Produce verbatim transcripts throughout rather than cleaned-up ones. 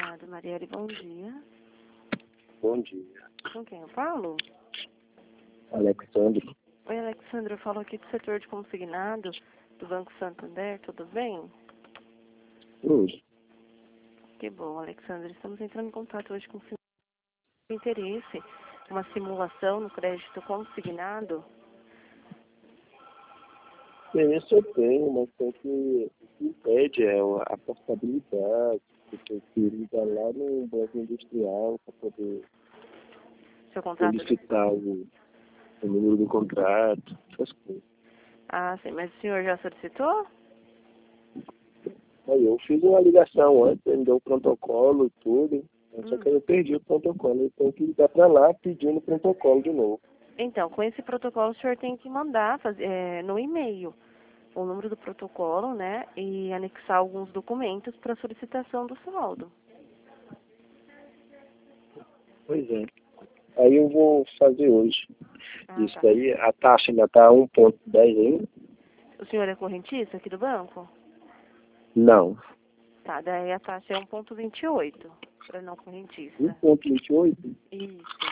Obrigada, Marielle. Bom dia. Bom dia. Com quem eu falo? Alexandre. Oi, Alexandre. Eu falo aqui do setor de consignado do Banco Santander. Tudo bem? Tudo. Que bom, Alexandre. Estamos entrando em contato hoje com o senhor com interesse. Uma simulação no crédito consignado. Isso eu tenho, mas tem que... O que impede é a portabilidade. Porque eu ligar lá no banco industrial para poder Seu contrato... solicitar o, o número do contrato, essas coisas. Ah, sim. Mas o senhor já solicitou? Aí eu fiz uma ligação antes, ele me deu o protocolo e tudo, só Hum. que eu perdi o protocolo. Eu tenho que ligar para lá pedindo o protocolo de novo. Então, com esse protocolo, o senhor tem que mandar fazer, é, no e-mail o número do protocolo, né? E anexar alguns documentos para solicitação do saldo. Pois é. Aí eu vou fazer hoje. Ah, Isso tá. daí, a taxa ainda está um ponto dez ainda? O senhor é correntista aqui do banco? Não. Tá, daí a taxa é um ponto vinte e oito para não um correntista. ponto vinte e oito? Isso.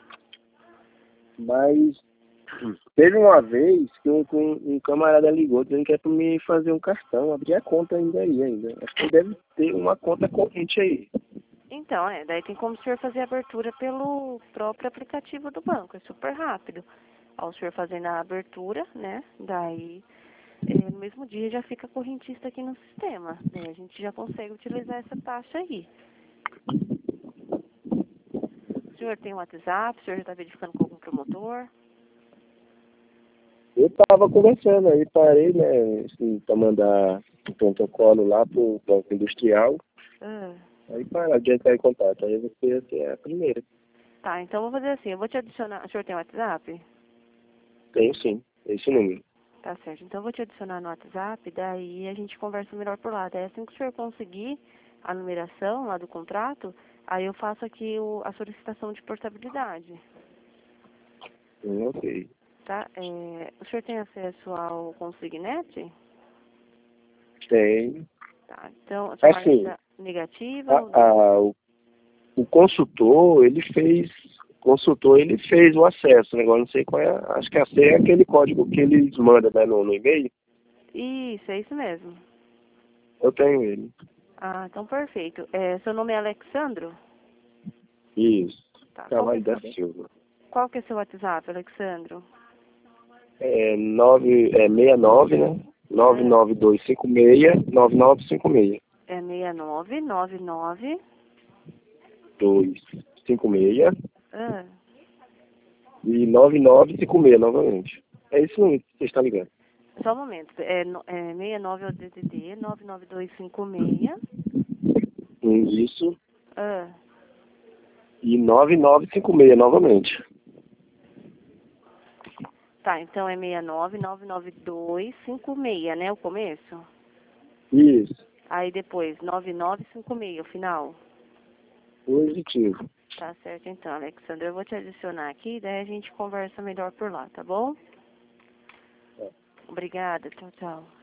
Mas teve uma vez que um, um, um camarada ligou dizendo que é para me fazer um cartão, abrir a conta ainda aí ainda. Acho que deve ter uma conta corrente aí. Então, é, daí tem como o senhor fazer a abertura pelo próprio aplicativo do banco, é super rápido. Ao senhor fazendo a abertura, né, daí é, no mesmo dia já fica correntista aqui no sistema, né, a gente já consegue utilizar essa taxa aí. O senhor tem um WhatsApp, o senhor já está verificando com algum promotor? Eu estava conversando aí, parei, né, assim, para mandar o protocolo lá para o Banco Industrial. Ah, Aí para adiantar em contato. Aí você assim, é a primeira. tá, então vou fazer assim, eu vou te adicionar, o senhor tem WhatsApp? Tenho sim, esse número. Tá certo, então eu vou te adicionar no WhatsApp, daí a gente conversa melhor por lá. Daí assim que o senhor conseguir a numeração lá do contrato, aí eu faço aqui o, a solicitação de portabilidade, Hum, ok. tá? É, o senhor tem acesso ao Consignet? Tem. Tá, então a sua marca Assim, está negativa ou a, não? a, o, o consultor, ele fez, o consultor, ele fez o acesso, né? Agora não sei qual é, acho que a senha é aquele código que eles mandam, né, no, no e-mail. Isso, é isso mesmo. Eu tenho ele. Ah, então perfeito. É, seu nome é Alexandro? Isso. Tá, qual que é Carvalho da seu, Silva. qual que é seu WhatsApp, Alexandro? É, nove, é sessenta e nove, né? nove É, nove dois cinco seis, nove nove cinco seis. é seis nove nove nove. dois cinco seis Ah, e nove nove cinco seis novamente. É isso mesmo que você está ligando. só um momento. É, no- é sessenta e nove é o D D D, nove nove dois cinco seis. Isso. Ah, E nove nove cinco seis novamente. tá, então é seis nove nove nove dois cinco seis, né, o começo? Isso. Aí depois, nove nove cinco seis, o final. Positivo. Tá certo, então, Alexandre. Eu vou te adicionar aqui, daí a gente conversa melhor por lá, tá bom? É. Obrigada, tchau, tchau.